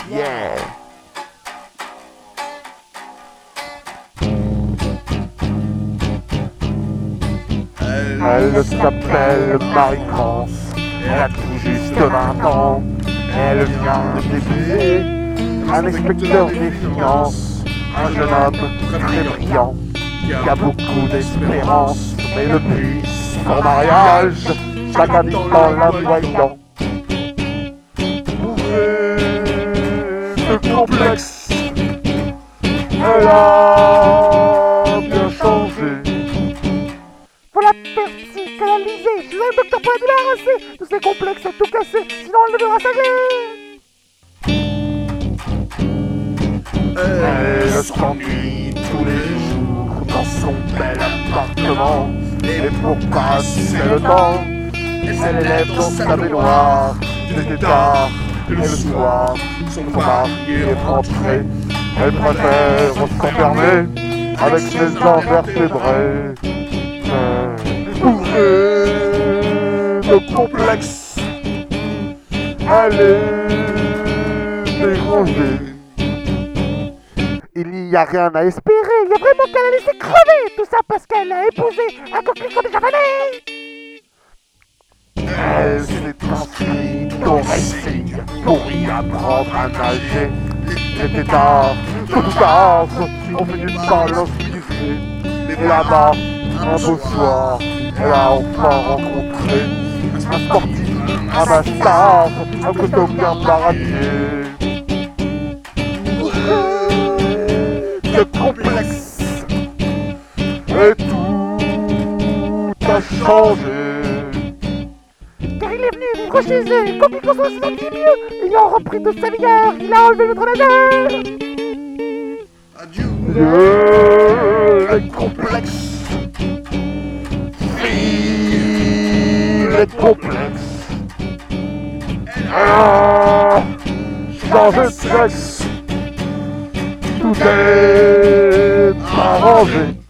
Yeah. Elle s'appelle Marie-France, elle a tout juste 20 ans. Elle vient d'épouser un inspecteur des finances, un jeune homme très brillant, qui a beaucoup d'espérance. Mais depuis son mariage, chaque habitant la voyant de complexe, elle a bien changé. Voilà, psychanalyser. Je suis un docteur pour la débarrasser de ces complexes tout cassés, sinon elle devra s'agler. Elle s'ennuie tous les jours dans son bel appartement. Et pour passer le temps, elle élève dans sa baignoire des tard. Et le soir, son mari est rentré. Elle préfère s'enfermer avec ses invertébrés. Bourrée de complexe, elle est dérangée. Il n'y a rien à espérer, il y a vraiment qu'à la laisser crever. Tout ça parce qu'elle a épousé un coquelicot de japonais. Elle s'est inscrite au racing pour y apprendre à nager. L'été tard, tôt ou tard, on finit par l'inscrire. Mais là-bas, un beau soir, elle a enfin rencontré un sportif, un bastard, un coteau bien baratier. De complexe, et tout a changé. Car il est venu vivre chez eux, quand il se sentit mieux, ayant repris toute sa vigueur, il a enlevé notre nageur. Adieu, les complexes. Les complexes. Ah, changer de sexe, tout est arrangé.